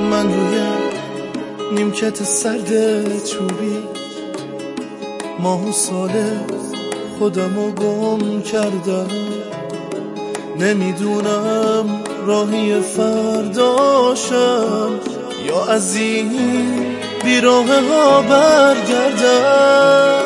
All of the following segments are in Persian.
من روی نیمکت سرد چوبی ماه و سال خودمو گم کردم. نمیدونم راهی فرداشم یا از این بیراه ها برگردم.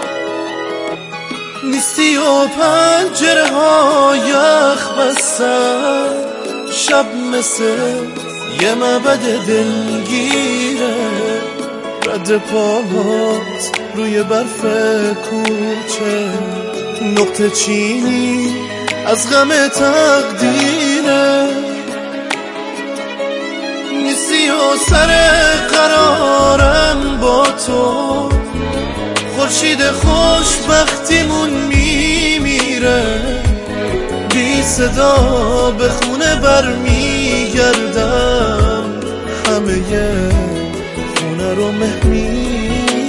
نیستی و پنجره ها یخ بستن، شب مثل یه معبد دلگیره. رد پاهات روی برف کوچه، نقطه چینی از غم تقدیره. نیستی و سر قرارم با تو، خورشید خوشبختیمون میمیره. بی صدا به خونه برمیگردم، همه خونه رو مهمیگیره.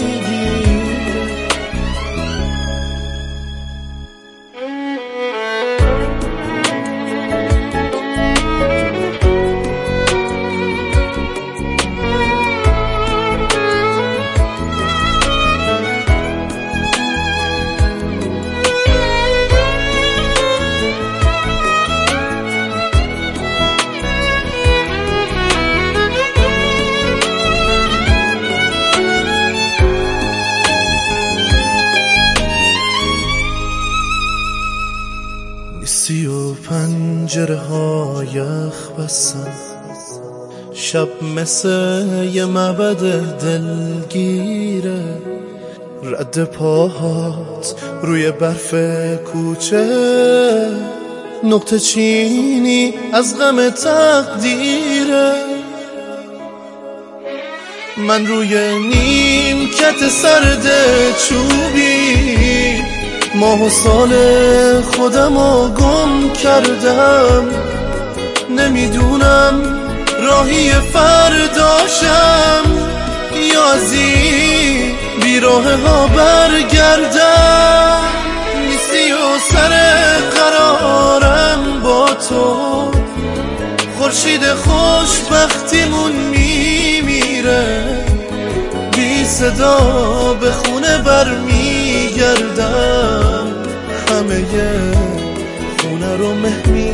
نیستی و پنجره ها یخ بستن، شب مثل یه معبد دلگیره. رد پاهات روی برف کوچه، نقطه چینی از غم تقدیره. من روی نیمکت سرد چوبی ماه و سال خودمو گم کردم. نمیدونم راهی فرداشم یا از این بیراه ها برگردم. نیستی و سر قرارم با تو، خورشید خوشبختیمون میمیره. بی صدا به خونه برمیگردم، همه خونه رو مهمی